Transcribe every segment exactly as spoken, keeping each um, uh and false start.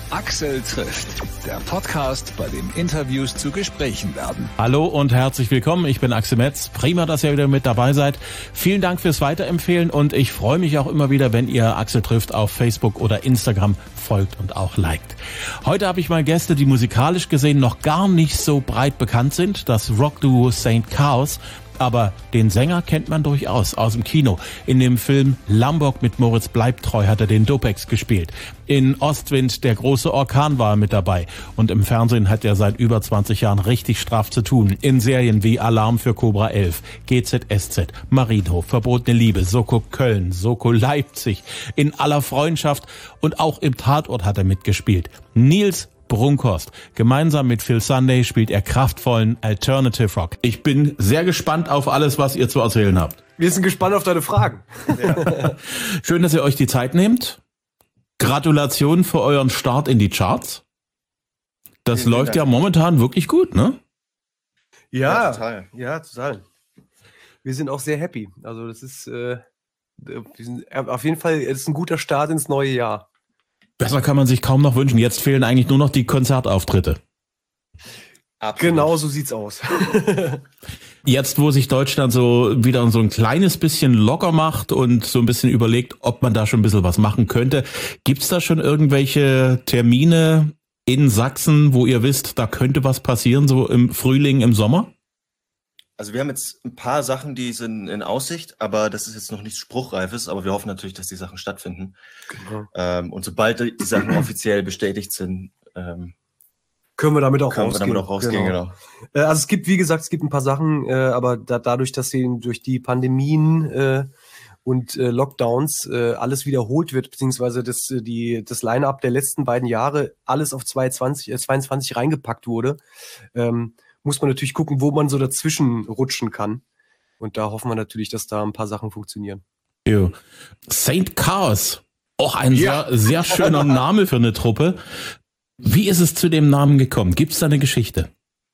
Axel trifft, der Podcast, bei dem Interviews zu Gesprächen werden. Hallo und herzlich willkommen, ich bin Axel Metz. Prima, dass ihr wieder mit dabei seid. Vielen Dank fürs Weiterempfehlen und ich freue mich auch immer wieder, wenn ihr Axel trifft auf Facebook oder Instagram folgt und auch liked. Heute habe ich mal Gäste, die musikalisch gesehen noch gar nicht so breit bekannt sind. Das Rockduo Saint Chaos. Aber den Sänger kennt man durchaus aus dem Kino. In dem Film Lambock mit Moritz Bleibtreu hat er den Dopex gespielt. In Ostwind, der große Orkan, war er mit dabei. Und im Fernsehen hat er seit über zwanzig Jahren richtig straff zu tun. In Serien wie Alarm für Cobra elf, G Z S Z, Marienhof, Verbotene Liebe, Soko Köln, Soko Leipzig, In aller Freundschaft und auch im Tatort hat er mitgespielt. Nils Brunkhorst. Gemeinsam mit Phil Sunday spielt er kraftvollen Alternative Rock. Ich bin sehr gespannt auf alles, was ihr zu erzählen habt. Wir sind gespannt auf deine Fragen. Ja. Schön, dass ihr euch die Zeit nehmt. Gratulation für euren Start in die Charts. Das Vielen läuft Dank. Ja momentan wirklich gut, ne? Ja, ja, total. Ja, total. Wir sind auch sehr happy. Also das ist, äh, wir sind auf jeden Fall, es ist ein guter Start ins neue Jahr. Besser kann man sich kaum noch wünschen. Jetzt fehlen eigentlich nur noch die Konzertauftritte. Absolut. Genau so sieht's aus. Jetzt, wo sich Deutschland so wieder so ein kleines bisschen locker macht und so ein bisschen überlegt, ob man da schon ein bisschen was machen könnte, gibt's da schon irgendwelche Termine in Sachsen, wo ihr wisst, da könnte was passieren, so im Frühling, im Sommer? Also wir haben jetzt ein paar Sachen, die sind in Aussicht, aber das ist jetzt noch nichts Spruchreifes, aber wir hoffen natürlich, dass die Sachen stattfinden. Genau. Ähm, und sobald die Sachen offiziell bestätigt sind, ähm, können wir damit auch können rausgehen. Wir damit auch rausgehen genau. Genau. Also es gibt, wie gesagt, es gibt ein paar Sachen, äh, aber da, dadurch, dass sie durch die Pandemien äh, und äh, Lockdowns äh, alles wiederholt wird, beziehungsweise das, die, das Line-Up der letzten beiden Jahre alles auf zweiundzwanzig, äh, zweiundzwanzig reingepackt wurde, ähm, muss man natürlich gucken, wo man so dazwischen rutschen kann. Und da hoffen wir natürlich, dass da ein paar Sachen funktionieren. Jo. Saint Chaos, auch ein ja. sehr, sehr schöner Name für eine Truppe. Wie ist es zu dem Namen gekommen? Gibt es da eine Geschichte?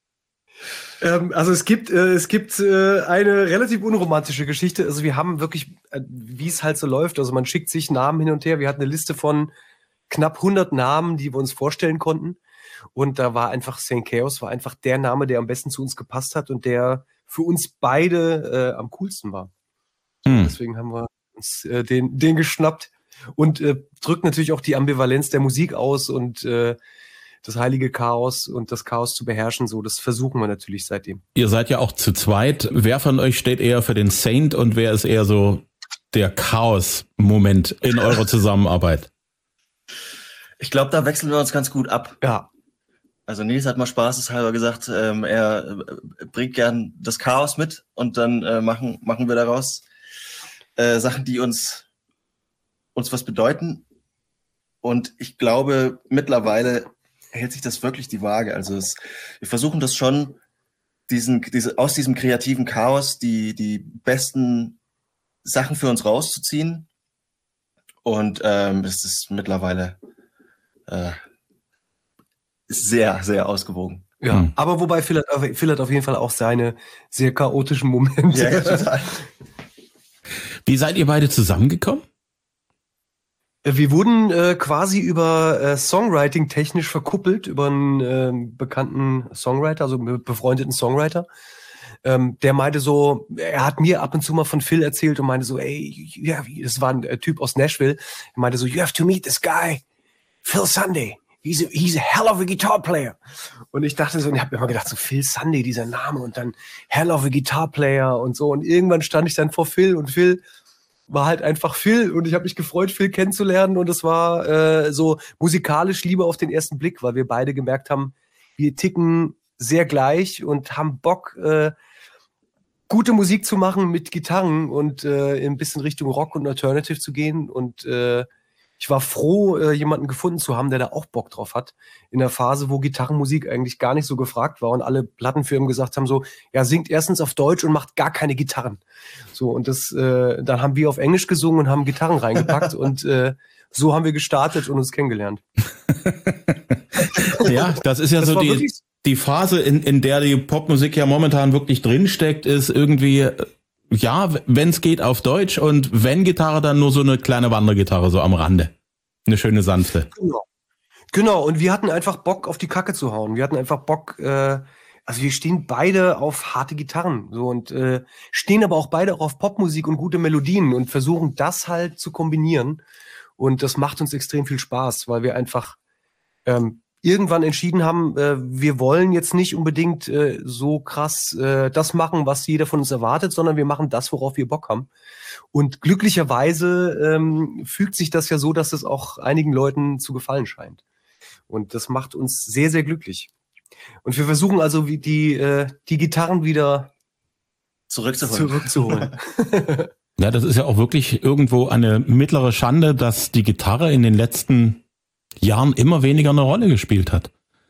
Ähm, also es gibt, äh, es gibt äh, eine relativ unromantische Geschichte. Also wir haben wirklich, äh, wie es halt so läuft, also man schickt sich Namen hin und her. Wir hatten eine Liste von knapp hundert Namen, die wir uns vorstellen konnten. Und da war einfach Saint Chaos, war einfach der Name, der am besten zu uns gepasst hat und der für uns beide äh, am coolsten war. Hm. Deswegen haben wir uns äh, den, den geschnappt und äh, drückt natürlich auch die Ambivalenz der Musik aus und äh, das heilige Chaos und das Chaos zu beherrschen. So, das versuchen wir natürlich seitdem. Ihr seid ja auch zu zweit. Wer von euch steht eher für den Saint und wer ist eher so der Chaos-Moment in eurer Zusammenarbeit? Ich glaube, da wechseln wir uns ganz gut ab. Ja. Also Nils hat mal spaßeshalber gesagt, ähm, er äh, bringt gern das Chaos mit und dann äh, machen machen wir daraus äh, Sachen, die uns uns was bedeuten. Und ich glaube, mittlerweile hält sich das wirklich die Waage. Also es, wir versuchen das schon, diesen diese aus diesem kreativen Chaos die die besten Sachen für uns rauszuziehen. Und ähm, es ist mittlerweile äh, sehr, sehr ausgewogen. Ja, mhm. Aber wobei Phil hat, Phil hat auf jeden Fall auch seine sehr chaotischen Momente. Ja, total. Wie seid ihr beide zusammengekommen? Wir wurden äh, quasi über äh, Songwriting technisch verkuppelt, über einen äh, bekannten Songwriter, also einen befreundeten Songwriter. Ähm, der meinte so, er hat mir ab und zu mal von Phil erzählt und meinte so, ey, ja, das war ein Typ aus Nashville. Er meinte so, you have to meet this guy, Phil Sunday. He's a, he's a hell of a guitar player. Und ich dachte so, und ich habe mir immer gedacht, so Phil Sunday, dieser Name und dann hell of a guitar player und so. Und irgendwann stand ich dann vor Phil und Phil war halt einfach Phil und ich habe mich gefreut, Phil kennenzulernen und es war äh, so musikalisch Liebe auf den ersten Blick, weil wir beide gemerkt haben, wir ticken sehr gleich und haben Bock, äh, gute Musik zu machen mit Gitarren und äh, ein bisschen Richtung Rock und Alternative zu gehen und äh, ich war froh, äh, jemanden gefunden zu haben, der da auch Bock drauf hat. In der Phase, wo Gitarrenmusik eigentlich gar nicht so gefragt war und alle Plattenfirmen gesagt haben so, ja, singt erstens auf Deutsch und macht gar keine Gitarren. So, und das, äh, dann haben wir auf Englisch gesungen und haben Gitarren reingepackt und äh, so haben wir gestartet und uns kennengelernt. Ja, das ist ja das so die, die Phase, in, in der die Popmusik ja momentan wirklich drinsteckt, ist irgendwie, ja, wenn es geht, auf Deutsch und wenn Gitarre, dann nur so eine kleine Wandergitarre so am Rande. Eine schöne sanfte. Genau. Genau, und wir hatten einfach Bock, auf die Kacke zu hauen. Wir hatten einfach Bock, äh, also wir stehen beide auf harte Gitarren so und äh, stehen aber auch beide auch auf Popmusik und gute Melodien und versuchen das halt zu kombinieren. Und das macht uns extrem viel Spaß, weil wir einfach ähm, irgendwann entschieden haben, äh, wir wollen jetzt nicht unbedingt äh, so krass äh, das machen, was jeder von uns erwartet, sondern wir machen das, worauf wir Bock haben. Und glücklicherweise ähm, fügt sich das ja so, dass es auch einigen Leuten zu gefallen scheint. Und das macht uns sehr, sehr glücklich. Und wir versuchen also wie die, äh, die Gitarren wieder zurückzuholen. zurückzuholen. Ja, das ist ja auch wirklich irgendwo eine mittlere Schande, dass die Gitarre in den letzten Jahren immer weniger eine Rolle gespielt hat.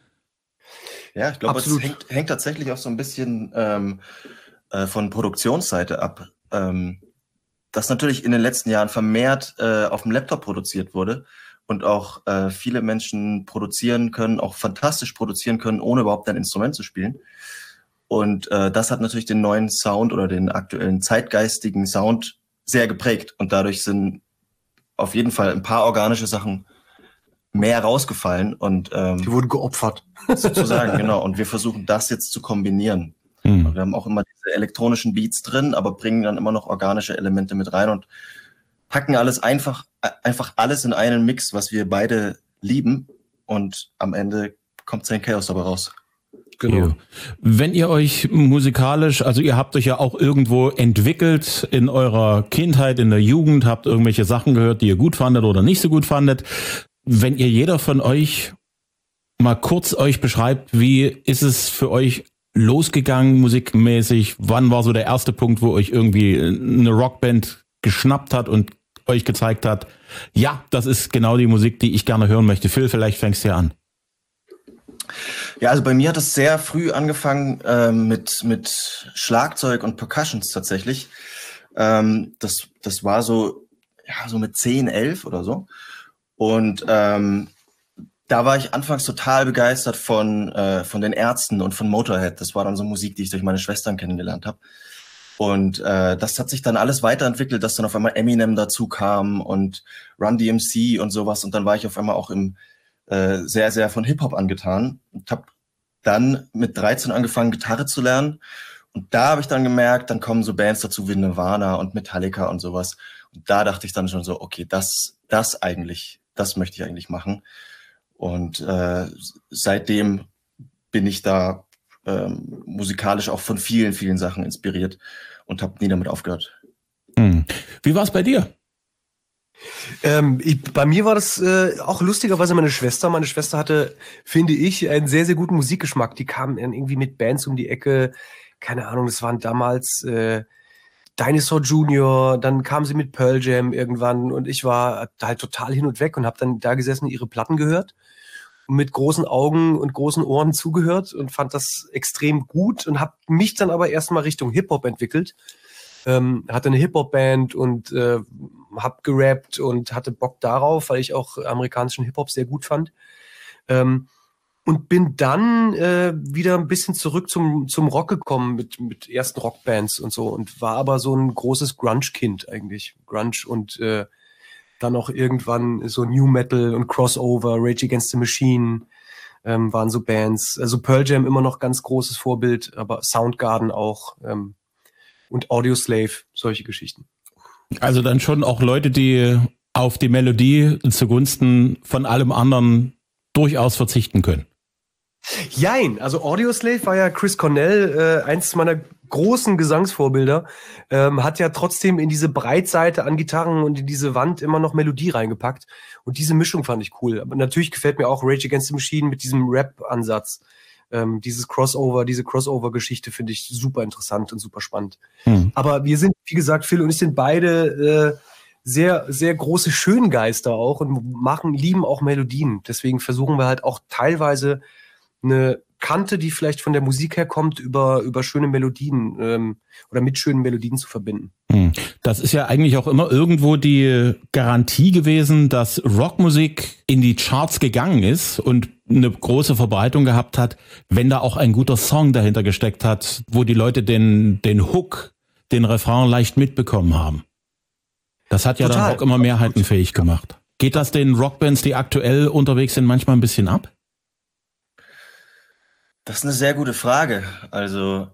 Ja, ich glaube, es hängt, hängt tatsächlich auch so ein bisschen ähm, äh, von Produktionsseite ab. Ähm, dass natürlich in den letzten Jahren vermehrt äh, auf dem Laptop produziert wurde und auch äh, viele Menschen produzieren können, auch fantastisch produzieren können, ohne überhaupt ein Instrument zu spielen. Und äh, das hat natürlich den neuen Sound oder den aktuellen zeitgeistigen Sound sehr geprägt. Und dadurch sind auf jeden Fall ein paar organische Sachen mehr rausgefallen. Und ähm, die wurden geopfert. Sozusagen, genau. Und wir versuchen das jetzt zu kombinieren. Mhm. Wir haben auch immer diese elektronischen Beats drin, aber bringen dann immer noch organische Elemente mit rein und packen alles einfach, einfach alles in einen Mix, was wir beide lieben. Und am Ende kommt Saint Chaos dabei raus. Genau. Ja. Wenn ihr euch musikalisch, also ihr habt euch ja auch irgendwo entwickelt in eurer Kindheit, in der Jugend, habt irgendwelche Sachen gehört, die ihr gut fandet oder nicht so gut fandet. Wenn ihr jeder von euch mal kurz euch beschreibt, wie ist es für euch losgegangen musikmäßig? Wann war so der erste Punkt, wo euch irgendwie eine Rockband geschnappt hat und euch gezeigt hat, ja, das ist genau die Musik, die ich gerne hören möchte. Phil, vielleicht fängst du ja an. Ja, also bei mir hat es sehr früh angefangen äh, mit mit Schlagzeug und Percussions tatsächlich. Ähm, das das war so ja so mit zehn, elf oder so. Und ähm, da war ich anfangs total begeistert von äh, von den Ärzten und von Motorhead. Das war dann so Musik, die ich durch meine Schwestern kennengelernt habe. Und äh, das hat sich dann alles weiterentwickelt, dass dann auf einmal Eminem dazu kam und Run D M C und sowas. Und dann war ich auf einmal auch im äh, sehr, sehr von Hip-Hop angetan und habe dann mit dreizehn angefangen, Gitarre zu lernen. Und da habe ich dann gemerkt, dann kommen so Bands dazu wie Nirvana und Metallica und sowas. Und da dachte ich dann schon so, okay, das, das eigentlich, das möchte ich eigentlich machen. Und äh, seitdem bin ich da ähm, musikalisch auch von vielen, vielen Sachen inspiriert und habe nie damit aufgehört. Hm. Wie war es bei dir? Ähm, ich, bei mir war das äh, auch lustigerweise meine Schwester. Meine Schwester hatte, finde ich, einen sehr, sehr guten Musikgeschmack. Die kam irgendwie mit Bands um die Ecke. Keine Ahnung, das waren damals äh, Dinosaur Junior, dann kam sie mit Pearl Jam irgendwann und ich war halt total hin und weg und habe dann da gesessen, ihre Platten gehört und mit großen Augen und großen Ohren zugehört und fand das extrem gut und habe mich dann aber erstmal Richtung Hip-Hop entwickelt. Ähm, hatte eine Hip-Hop-Band und äh, hab gerappt und hatte Bock darauf, weil ich auch amerikanischen Hip-Hop sehr gut fand. Ähm, und bin dann äh, wieder ein bisschen zurück zum zum Rock gekommen mit mit ersten Rockbands und so und war aber so ein großes Grunge-Kind eigentlich. Grunge und äh, dann auch irgendwann so New Metal und Crossover, Rage Against the Machine ähm, waren so Bands. Also Pearl Jam immer noch ganz großes Vorbild, aber Soundgarden auch ähm, und Audioslave, solche Geschichten. Also dann schon auch Leute, die auf die Melodie zugunsten von allem anderen durchaus verzichten können. Jein, also Audioslave war ja Chris Cornell, äh, eins meiner großen Gesangsvorbilder, ähm, hat ja trotzdem in diese Breitseite an Gitarren und in diese Wand immer noch Melodie reingepackt. Und diese Mischung fand ich cool. Aber natürlich gefällt mir auch Rage Against the Machine mit diesem Rap-Ansatz. Ähm, dieses Crossover, diese Crossover-Geschichte finde ich super interessant und super spannend. Hm. Aber wir sind, wie gesagt, Phil und ich sind beide äh, sehr, sehr große Schöngeister auch und machen, lieben auch Melodien. Deswegen versuchen wir halt auch teilweise eine Kante, die vielleicht von der Musik herkommt, über, über schöne Melodien ähm, oder mit schönen Melodien zu verbinden. Das ist ja eigentlich auch immer irgendwo die Garantie gewesen, dass Rockmusik in die Charts gegangen ist und eine große Verbreitung gehabt hat, wenn da auch ein guter Song dahinter gesteckt hat, wo die Leute den, den Hook, den Refrain leicht mitbekommen haben. Das hat ja Total. Dann Rock immer mehrheitenfähig gemacht. Geht das den Rockbands, die aktuell unterwegs sind, manchmal ein bisschen ab? Das ist eine sehr gute Frage. Also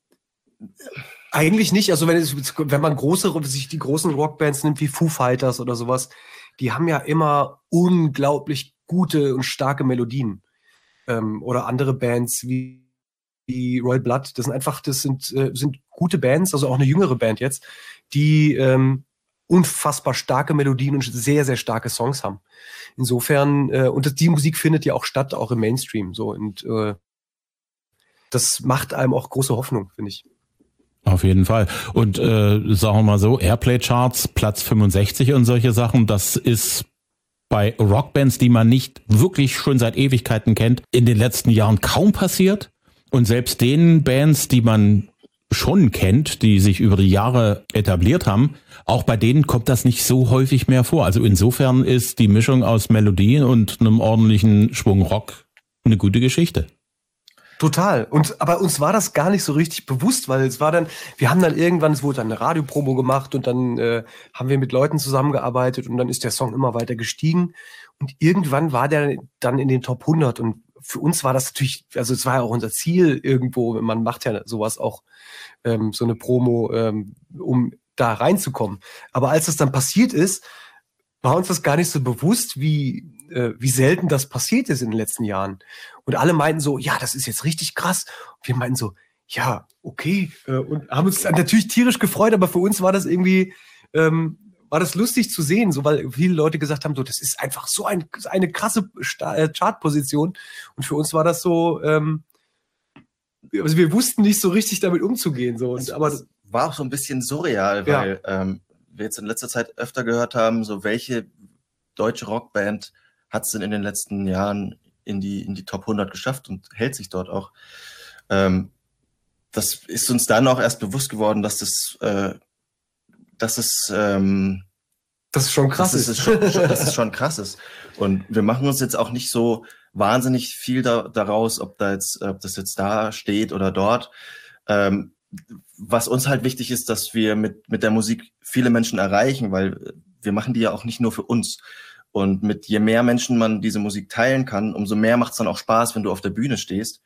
eigentlich nicht. Also wenn es, wenn man große, sich die großen Rockbands nimmt wie Foo Fighters oder sowas, die haben ja immer unglaublich gute und starke Melodien. Ähm, oder andere Bands wie, wie Royal Blood. Das sind einfach, das sind äh, sind gute Bands, also auch eine jüngere Band jetzt, die ähm, unfassbar starke Melodien und sehr, sehr starke Songs haben. Insofern, äh, und das, die Musik findet ja auch statt, auch im Mainstream. So, und äh, das macht einem auch große Hoffnung, finde ich. Auf jeden Fall. Und äh, sagen wir mal so, Airplay-Charts, Platz fünfundsechzig und solche Sachen, das ist bei Rockbands, die man nicht wirklich schon seit Ewigkeiten kennt, in den letzten Jahren kaum passiert. Und selbst den Bands, die man schon kennt, die sich über die Jahre etabliert haben, auch bei denen kommt das nicht so häufig mehr vor. Also insofern ist die Mischung aus Melodien und einem ordentlichen Schwung Rock eine gute Geschichte. Total. Und aber uns war das gar nicht so richtig bewusst, weil es war dann, wir haben dann irgendwann, es wurde dann eine Radiopromo gemacht und dann äh, haben wir mit Leuten zusammengearbeitet und dann ist der Song immer weiter gestiegen und irgendwann war der dann in den Top hundert und für uns war das natürlich, also es war ja auch unser Ziel irgendwo, man macht ja sowas auch, ähm, so eine Promo, ähm, um da reinzukommen. Aber als das dann passiert ist, war uns das gar nicht so bewusst, wie äh, wie selten das passiert ist in den letzten Jahren. Und alle meinten so, ja, das ist jetzt richtig krass. Und wir meinten so, ja, okay. Äh, und haben uns dann natürlich tierisch gefreut, aber für uns war das irgendwie, ähm, war das lustig zu sehen, so weil viele Leute gesagt haben, so, das ist einfach so ein, eine krasse Chartposition. Und für uns war das so, ähm, also wir wussten nicht so richtig damit umzugehen. So. Und, aber das war auch so ein bisschen surreal, weil ja. ähm, wir jetzt in letzter Zeit öfter gehört haben, so welche deutsche Rockband hat es denn in den letzten Jahren in die, in die Top hundert geschafft und hält sich dort auch. Ähm, das ist uns dann auch erst bewusst geworden, dass das, äh, dass es, ähm, das ist schon krass dass ist. Es schon, dass es schon krass ist. Und wir machen uns jetzt auch nicht so wahnsinnig viel da, daraus, ob da jetzt, ob das jetzt da steht oder dort. Ähm, was uns halt wichtig ist, dass wir mit, mit der Musik viele Menschen erreichen, weil wir machen die ja auch nicht nur für uns. Und mit je mehr Menschen man diese Musik teilen kann, umso mehr macht es dann auch Spaß, wenn du auf der Bühne stehst.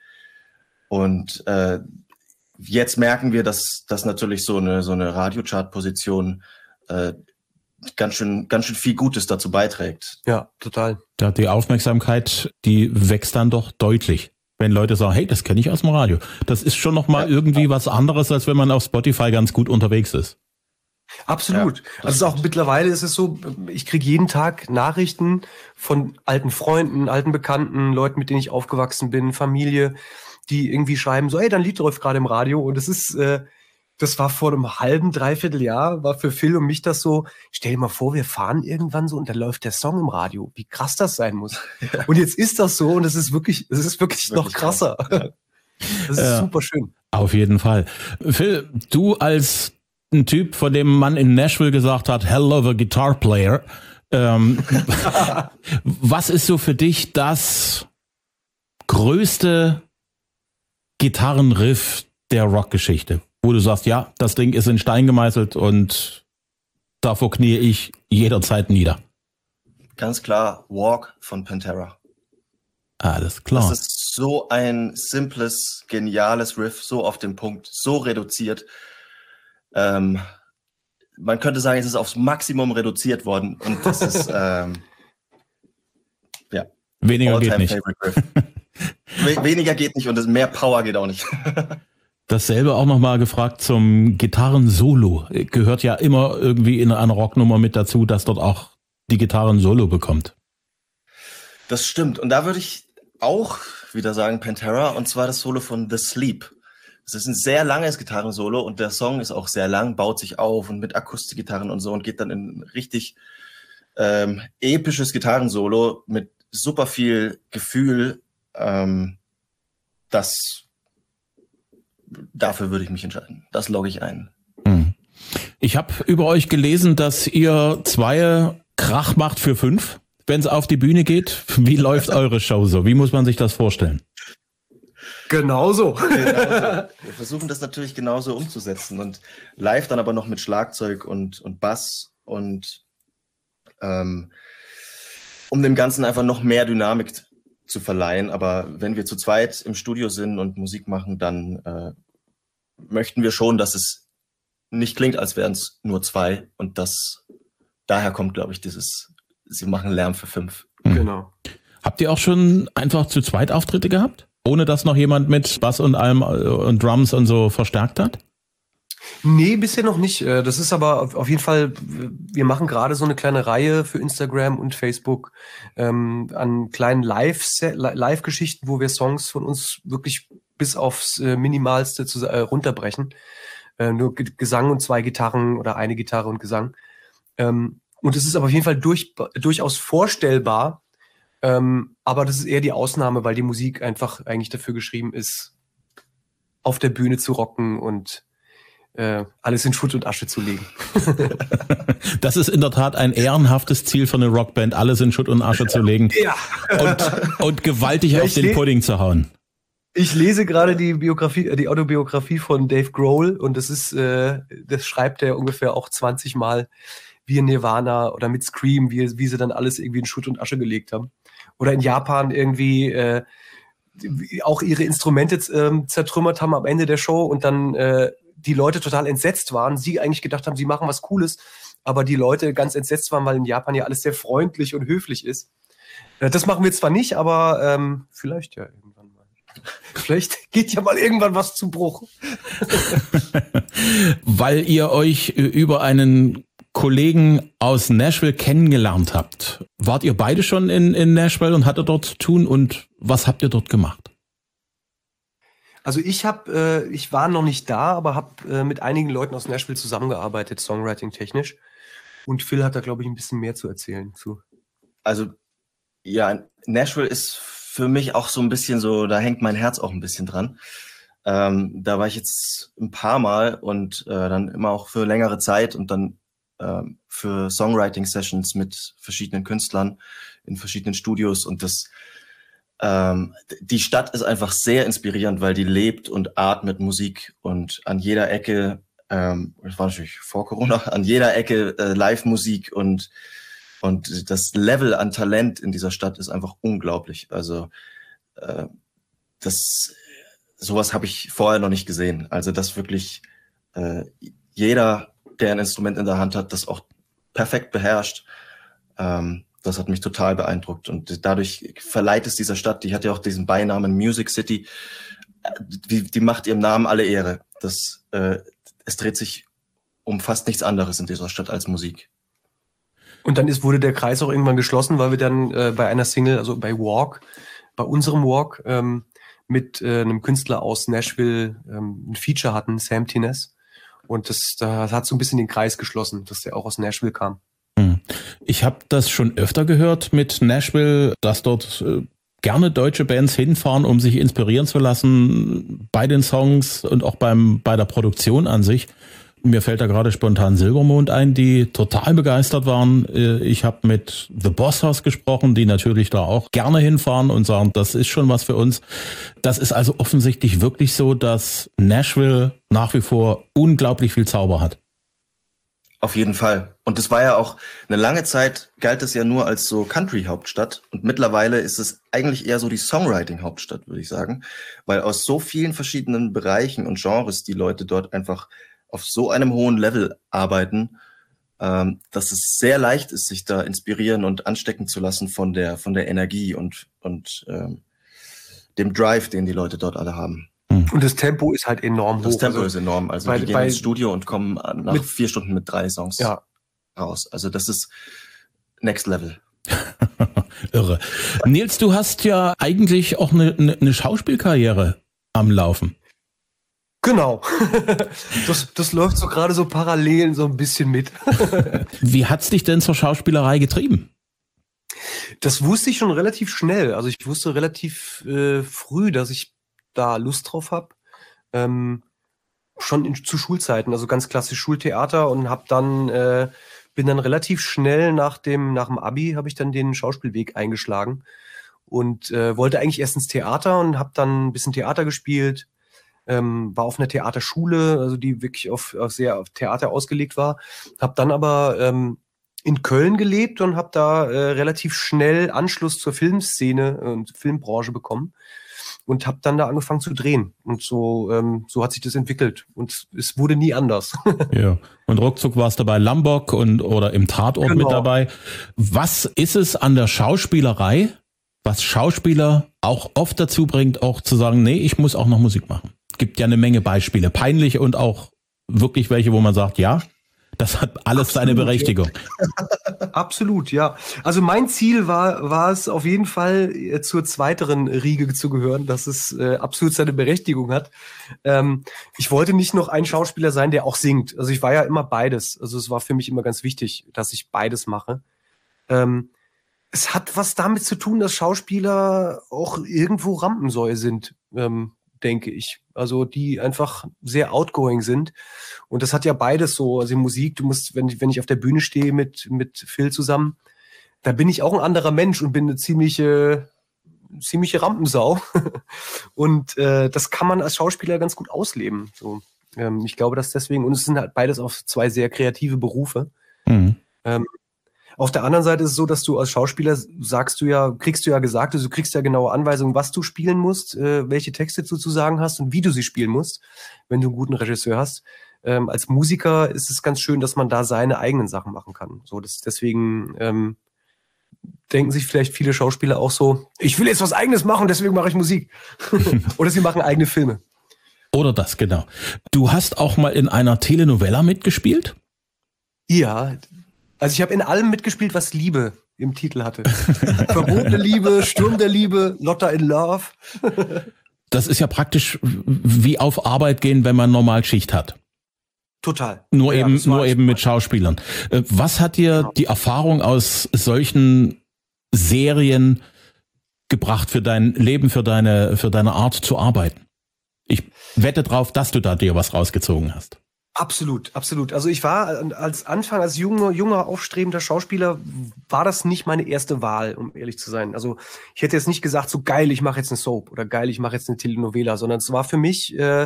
Und äh, jetzt merken wir, dass, dass natürlich so eine, so eine Radiochart-Position äh, ganz schön, ganz schön viel Gutes dazu beiträgt. Ja, total. Ja, die Aufmerksamkeit, die wächst dann doch deutlich. Wenn Leute sagen, hey, das kenne ich aus dem Radio. Das ist schon nochmal ja. irgendwie was anderes, als wenn man auf Spotify ganz gut unterwegs ist. Absolut. Ja, also auch mittlerweile ist es so, ich kriege jeden Tag Nachrichten von alten Freunden, alten Bekannten, Leuten, mit denen ich aufgewachsen bin, Familie, die irgendwie schreiben so, hey, dein Lied läuft gerade im Radio. Und das ist, äh, das war vor einem halben, dreiviertel Jahr, war für Phil und mich das so, stell dir mal vor, wir fahren irgendwann so und dann läuft der Song im Radio. Wie krass das sein muss. Ja. Und jetzt ist das so und es ist wirklich, es ist wirklich, wirklich noch krasser. Krass. Das ist ja, super schön. Auf jeden Fall. Phil, du als ein Typ, von dem man in Nashville gesagt hat, hell of a guitar player. Ähm, was ist so für dich das größte Gitarrenriff der Rockgeschichte? Wo du sagst, ja, das Ding ist in Stein gemeißelt und davor knie ich jederzeit nieder. Ganz klar, Walk von Pantera. Alles klar. Das ist so ein simples, geniales Riff, so auf den Punkt, so reduziert. Ähm, man könnte sagen, es ist aufs Maximum reduziert worden und das ist ähm, ja weniger geht nicht. Weniger geht nicht und mehr Power geht auch nicht. Dasselbe auch nochmal gefragt zum Gitarren-Solo. Gehört ja immer irgendwie in einer Rocknummer mit dazu, dass dort auch die Gitarre ein Solo bekommt. Das stimmt. Und da würde ich auch wieder sagen Pantera, und zwar das Solo von The Sleep. Es ist ein sehr langes Gitarrensolo und der Song ist auch sehr lang, baut sich auf und mit Akustikgitarren und so und geht dann in richtig ähm, episches Gitarrensolo mit super viel Gefühl. Ähm, das Dafür würde ich mich entscheiden. Das logge ich ein. Ich habe über euch gelesen, dass ihr zwei Krach macht für fünf, wenn es auf die Bühne geht. Wie läuft eure Show so? Wie muss man sich das vorstellen? Genauso. Genauso. Wir versuchen das natürlich genauso umzusetzen und live dann aber noch mit Schlagzeug und, und Bass und ähm, um dem Ganzen einfach noch mehr Dynamik zu verleihen. Aber wenn wir zu zweit im Studio sind und Musik machen, dann äh, möchten wir schon, dass es nicht klingt, als wären es nur zwei. Und das daher kommt, glaube ich, dieses, sie machen Lärm für fünf. Genau. Habt ihr auch schon einfach zu zweit Auftritte gehabt? Ohne dass noch jemand mit Bass und allem und Drums und so verstärkt hat? Nee, bisher noch nicht. Das ist aber auf jeden Fall, wir machen gerade so eine kleine Reihe für Instagram und Facebook ähm, an kleinen Live- Live-Geschichten, wo wir Songs von uns wirklich bis aufs äh, Minimalste zu, äh, runterbrechen. Äh, nur G- Gesang und zwei Gitarren oder eine Gitarre und Gesang. Ähm, und es ist aber auf jeden Fall durch, durchaus vorstellbar, ähm, aber das ist eher die Ausnahme, weil die Musik einfach eigentlich dafür geschrieben ist, auf der Bühne zu rocken und äh, alles in Schutt und Asche zu legen. Das ist in der Tat ein ehrenhaftes Ziel für eine Rockband, alles in Schutt und Asche zu legen Ja. und, und gewaltig Ja, auf ich den seh- Pudding zu hauen. Ich lese gerade die Biografie, äh, die Autobiografie von Dave Grohl und das ist, äh, das schreibt er ungefähr auch zwanzig Mal, wie in Nirvana oder mit Scream, wie, wie sie dann alles irgendwie in Schutt und Asche gelegt haben. Oder in Japan irgendwie äh, die- auch ihre Instrumente ähm, zertrümmert haben am Ende der Show und dann äh, die Leute total entsetzt waren. Sie eigentlich gedacht haben, sie machen was Cooles, aber die Leute ganz entsetzt waren, weil in Japan ja alles sehr freundlich und höflich ist. Äh, das machen wir zwar nicht, aber ähm, vielleicht ja irgendwann mal. Vielleicht geht ja mal irgendwann was zu Bruch. Weil ihr euch äh, über einen Kollegen aus Nashville kennengelernt habt. Wart ihr beide schon in, in Nashville und hattet dort zu tun und was habt ihr dort gemacht? Also ich habe, äh, ich war noch nicht da, aber habe äh, mit einigen Leuten aus Nashville zusammengearbeitet, Songwriting-technisch. Und Phil hat da, glaube ich, ein bisschen mehr zu erzählen zu. Also ja, Nashville ist für mich auch so ein bisschen so, da hängt mein Herz auch ein bisschen dran. Ähm, da war ich jetzt ein paar Mal und äh, dann immer auch für längere Zeit und dann ähm, für Songwriting-Sessions mit verschiedenen Künstlern in verschiedenen Studios und das ähm, die Stadt ist einfach sehr inspirierend, weil die lebt und atmet Musik und an jeder Ecke, ähm, das war natürlich vor Corona, an jeder Ecke äh, Live-Musik und und das Level an Talent in dieser Stadt ist einfach unglaublich. Also äh, das sowas habe ich vorher noch nicht gesehen. Also dass wirklich äh, jeder, der ein Instrument in der Hand hat, das auch perfekt beherrscht. Ähm, das hat mich total beeindruckt. Und dadurch verleiht es dieser Stadt, die hat ja auch diesen Beinamen Music City, die, die macht ihrem Namen alle Ehre. Das, äh, es dreht sich um fast nichts anderes in dieser Stadt als Musik. Und dann ist, wurde der Kreis auch irgendwann geschlossen, weil wir dann äh, bei einer Single, also bei Walk, bei unserem Walk, ähm, mit äh, einem Künstler aus Nashville ähm, ein Feature hatten, Sam Tines. Und das, das hat so ein bisschen den Kreis geschlossen, dass der auch aus Nashville kam. Ich habe das schon öfter gehört mit Nashville, dass dort äh, gerne deutsche Bands hinfahren, um sich inspirieren zu lassen bei den Songs und auch beim bei der Produktion an sich. Mir fällt da gerade spontan Silbermond ein, die total begeistert waren. Ich habe mit The Boss House gesprochen, die natürlich da auch gerne hinfahren und sagen, das ist schon was für uns. Das ist also offensichtlich wirklich so, dass Nashville nach wie vor unglaublich viel Zauber hat. Auf jeden Fall. Und das war ja auch, eine lange Zeit galt es ja nur als so Country-Hauptstadt. Und mittlerweile ist es eigentlich eher so die Songwriting-Hauptstadt, würde ich sagen. Weil aus so vielen verschiedenen Bereichen und Genres die Leute dort einfach auf so einem hohen Level arbeiten, ähm, dass es sehr leicht ist, sich da inspirieren und anstecken zu lassen von der von der Energie und und ähm, dem Drive, den die Leute dort alle haben. Und das Tempo ist halt enorm Das hoch. Tempo also, ist enorm. Also bei- wir gehen bei- ins Studio und kommen nach mit- vier Stunden mit drei Songs ja. raus. Also das ist Next Level. Irre. Nils, du hast ja eigentlich auch eine, eine, eine Schauspielkarriere am Laufen. Genau. das, das läuft so gerade so parallel so ein bisschen mit. Wie hat's dich denn zur Schauspielerei getrieben? Das wusste ich schon relativ schnell. Also ich wusste relativ äh, früh, dass ich da Lust drauf habe. Ähm, schon in, zu Schulzeiten, also ganz klassisch Schultheater und hab dann äh, bin dann relativ schnell nach dem nach dem Abi habe ich dann den Schauspielweg eingeschlagen und äh, wollte eigentlich erst ins Theater und habe dann ein bisschen Theater gespielt. Ähm, war auf einer Theaterschule, also die wirklich auf, auf sehr auf Theater ausgelegt war. Hab dann aber ähm, in Köln gelebt und habe da äh, relativ schnell Anschluss zur Filmszene und Filmbranche bekommen und habe dann da angefangen zu drehen. Und so ähm, so hat sich das entwickelt und es wurde nie anders. Ja. Und ruckzuck warst du bei Lambok und oder im Tatort Genau. mit dabei. Was ist es an der Schauspielerei, was Schauspieler auch oft dazu bringt, auch zu sagen, nee, ich muss auch noch Musik machen? Gibt ja eine Menge Beispiele, peinliche und auch wirklich welche, wo man sagt, ja, das hat alles seine Berechtigung. Absolut, ja. Also mein Ziel war, war es auf jeden Fall äh, zur zweiteren Riege zu gehören, dass es äh, absolut seine Berechtigung hat. Ähm, ich wollte nicht noch ein Schauspieler sein, der auch singt. Also ich war ja immer beides. Also es war für mich immer ganz wichtig, dass ich beides mache. Ähm, es hat was damit zu tun, dass Schauspieler auch irgendwo Rampensäue sind, ähm, denke ich. Also die einfach sehr outgoing sind. Und das hat ja beides so. Also die Musik, du musst, wenn ich, wenn ich auf der Bühne stehe mit, mit Phil zusammen, da bin ich auch ein anderer Mensch und bin eine ziemliche, ziemliche Rampensau. Und äh, das kann man als Schauspieler ganz gut ausleben. So, ähm, ich glaube, dass deswegen, und es sind halt beides auch zwei sehr kreative Berufe. Mhm. Ähm, Auf der anderen Seite ist es so, dass du als Schauspieler sagst du ja, kriegst du ja gesagt, also du kriegst ja genaue Anweisungen, was du spielen musst, äh, welche Texte du zu sagen hast und wie du sie spielen musst, wenn du einen guten Regisseur hast. Ähm, als Musiker ist es ganz schön, dass man da seine eigenen Sachen machen kann. So, das, deswegen ähm, denken sich vielleicht viele Schauspieler auch so, ich will jetzt was Eigenes machen, deswegen mache ich Musik. Oder sie machen eigene Filme. Oder das, genau. Du hast auch mal in einer Telenovela mitgespielt? Ja, also ich habe in allem mitgespielt, was Liebe im Titel hatte. Verbotene Liebe, Sturm der Liebe, Lotta in Love. Das ist ja praktisch wie auf Arbeit gehen, wenn man normal Schicht hat. Total. Nur Ja, eben, das war nur alles eben mit Schauspielern. Äh, Was hat dir Genau. die Erfahrung aus solchen Serien gebracht für dein Leben, für deine, für deine Art zu arbeiten? Ich wette drauf, dass du da dir was rausgezogen hast. Absolut, absolut. Also ich war als Anfang, als junger, junger, aufstrebender Schauspieler, war das nicht meine erste Wahl, um ehrlich zu sein. Also ich hätte jetzt nicht gesagt, so geil, ich mache jetzt eine Soap oder geil, ich mache jetzt eine Telenovela, sondern es war für mich, äh,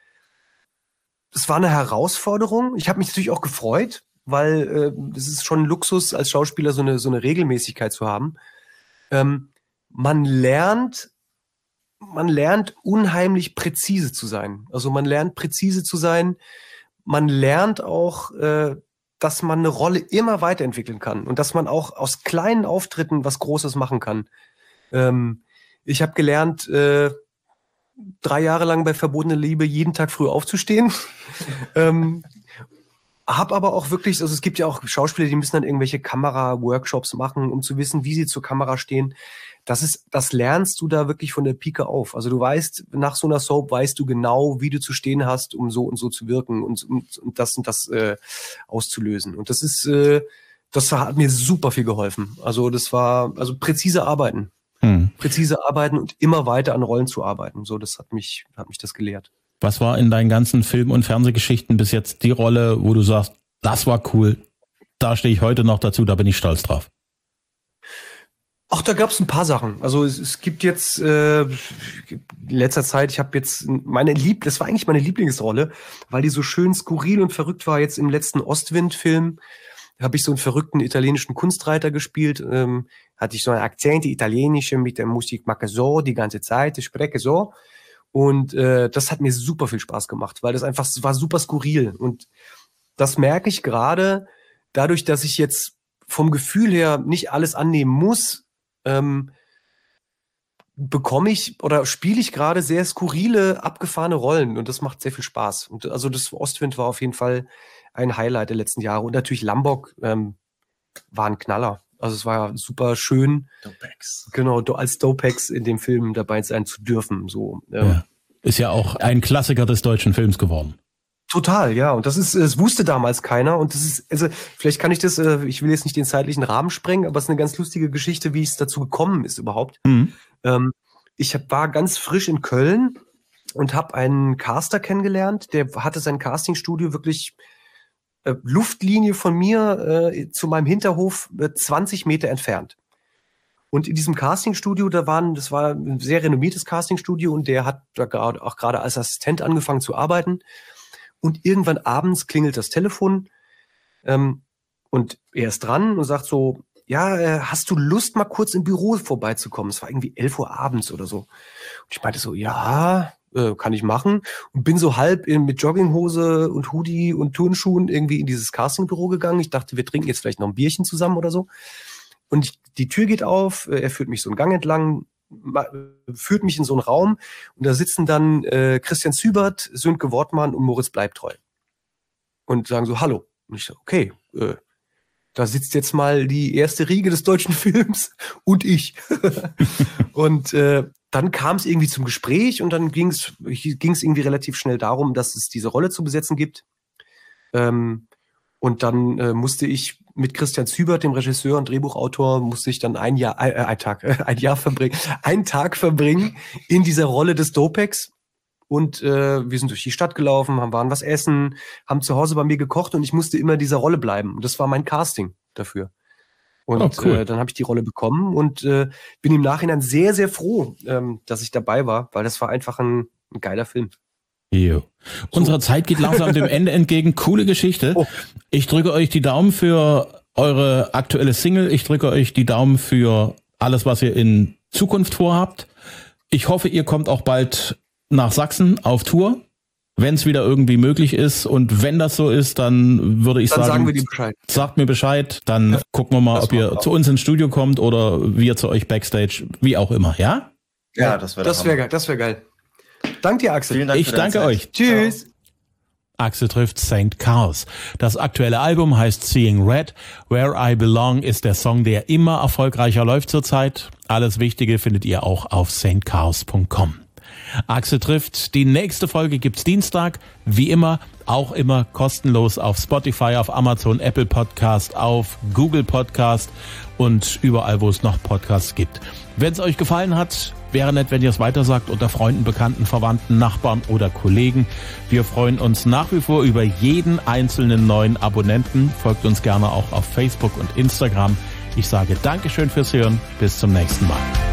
es war eine Herausforderung. Ich habe mich natürlich auch gefreut, weil äh, es ist schon ein Luxus, als Schauspieler so eine, so eine Regelmäßigkeit zu haben. Ähm, man lernt, man lernt unheimlich präzise zu sein. Also man lernt präzise zu sein. Man lernt auch, äh, dass man eine Rolle immer weiterentwickeln kann und dass man auch aus kleinen Auftritten was Großes machen kann. Ähm, ich habe gelernt, äh, drei Jahre lang bei Verbotene Liebe jeden Tag früh aufzustehen. ähm, hab aber auch wirklich, also es gibt ja auch Schauspieler, die müssen dann irgendwelche Kamera-Workshops machen, um zu wissen, wie sie zur Kamera stehen. Das ist, das lernst du da wirklich von der Pike auf. Also du weißt, nach so einer Soap weißt du genau, wie du zu stehen hast, um so und so zu wirken und, und, und das und das äh, auszulösen. Und das ist, äh, das hat mir super viel geholfen. Also das war, also präzise arbeiten. Hm. Präzise arbeiten und immer weiter an Rollen zu arbeiten. So, das hat mich, hat mich das gelehrt. Was war in deinen ganzen Film- und Fernsehgeschichten bis jetzt die Rolle, wo du sagst, das war cool, da stehe ich heute noch dazu, da bin ich stolz drauf? Ach, da gab es ein paar Sachen. Also es, es gibt jetzt äh, in letzter Zeit, ich habe jetzt meine Lieb, das war eigentlich meine Lieblingsrolle, weil die so schön skurril und verrückt war. Jetzt im letzten Ostwind-Film habe ich so einen verrückten italienischen Kunstreiter gespielt. Ähm, hatte ich so einen Akzent, italienische mit der Musik mache so die ganze Zeit, ich spreche so. Und äh, das hat mir super viel Spaß gemacht, weil das einfach es war super skurril. Und das merke ich gerade dadurch, dass ich jetzt vom Gefühl her nicht alles annehmen muss, ähm, bekomme ich oder spiele ich gerade sehr skurrile, abgefahrene Rollen und das macht sehr viel Spaß. Und also das Ostwind war auf jeden Fall ein Highlight der letzten Jahre und natürlich Lambok ähm, war ein Knaller. Also es war super schön, Dopex. genau, als Dopex in dem Film dabei sein zu dürfen. So, ähm, Ja. Ist ja auch ein Klassiker des deutschen Films geworden. Total, ja. Und das ist, es wusste damals keiner. Und das ist, also vielleicht kann ich das, äh, ich will jetzt nicht den zeitlichen Rahmen sprengen, aber es ist eine ganz lustige Geschichte, wie es dazu gekommen ist überhaupt. Mhm. Ähm, ich hab, war ganz frisch in Köln und habe einen Caster kennengelernt, der hatte sein Castingstudio wirklich äh, Luftlinie von mir äh, zu meinem Hinterhof äh, zwanzig Meter entfernt. Und in diesem Castingstudio, da waren, das war ein sehr renommiertes Castingstudio und der hat da gerade auch gerade als Assistent angefangen zu arbeiten. Und irgendwann abends klingelt das Telefon. Ähm, Und er ist dran und sagt so, ja, äh, hast du Lust, mal kurz im Büro vorbeizukommen? Es war irgendwie elf Uhr abends oder so. Und ich meinte so, ja, äh, kann ich machen. Und bin so halb in, mit Jogginghose und Hoodie und Turnschuhen irgendwie in dieses Castingbüro gegangen. Ich dachte, wir trinken jetzt vielleicht noch ein Bierchen zusammen oder so. Und ich, die Tür geht auf, äh, er führt mich so einen Gang entlang, ma, führt mich in so einen Raum und da sitzen dann äh, Christian Zübert, Sönke Wortmann und Moritz Bleibtreu. Und sagen so, hallo. Und ich so, okay, äh, da sitzt jetzt mal die erste Riege des deutschen Films und ich. Und äh, dann kam es irgendwie zum Gespräch und dann ging es ging's irgendwie relativ schnell darum, dass es diese Rolle zu besetzen gibt. Ähm, und dann äh, musste ich mit Christian Zübert, dem Regisseur und Drehbuchautor, musste ich dann ein Jahr, äh, ein Tag, äh, ein Jahr verbringen, einen Tag verbringen in dieser Rolle des Dopex. Und äh, wir sind durch die Stadt gelaufen, haben waren was essen, haben zu Hause bei mir gekocht und ich musste immer in dieser Rolle bleiben. Und das war mein Casting dafür. Und oh, cool. äh, dann habe ich die Rolle bekommen und äh, bin im Nachhinein sehr, sehr froh, ähm, dass ich dabei war, weil das war einfach ein, ein geiler Film. Jo. So. Unsere Zeit geht langsam dem Ende entgegen. Coole Geschichte. Oh. Ich drücke euch die Daumen für eure aktuelle Single. Ich drücke euch die Daumen für alles, was ihr in Zukunft vorhabt. Ich hoffe, ihr kommt auch bald nach Sachsen auf Tour, wenn es wieder irgendwie möglich ist. Und wenn das so ist, dann würde ich dann sagen, sagen wir dir Bescheid. Sagt mir Bescheid, dann ja. gucken wir mal, das ob ihr zu uns ins Studio kommt oder wir zu euch Backstage, wie auch immer, ja? Ja, das wäre das wäre geil. Das wäre geil. Danke dir, Axel. Vielen Dank ich danke Zeit. euch. Tschüss. Ciao. Axel trifft Saint Chaos. Das aktuelle Album heißt Seeing Red. Where I Belong ist der Song, der immer erfolgreicher läuft zurzeit. Alles Wichtige findet ihr auch auf saint chaos punkt com. Axel trifft. Die nächste Folge gibt's Dienstag. Wie immer, auch immer kostenlos auf Spotify, auf Amazon, Apple Podcast, auf Google Podcast und überall, wo es noch Podcasts gibt. Wenn es euch gefallen hat, wäre nett, wenn ihr es weitersagt unter Freunden, Bekannten, Verwandten, Nachbarn oder Kollegen. Wir freuen uns nach wie vor über jeden einzelnen neuen Abonnenten. Folgt uns gerne auch auf Facebook und Instagram. Ich sage Dankeschön fürs Hören. Bis zum nächsten Mal.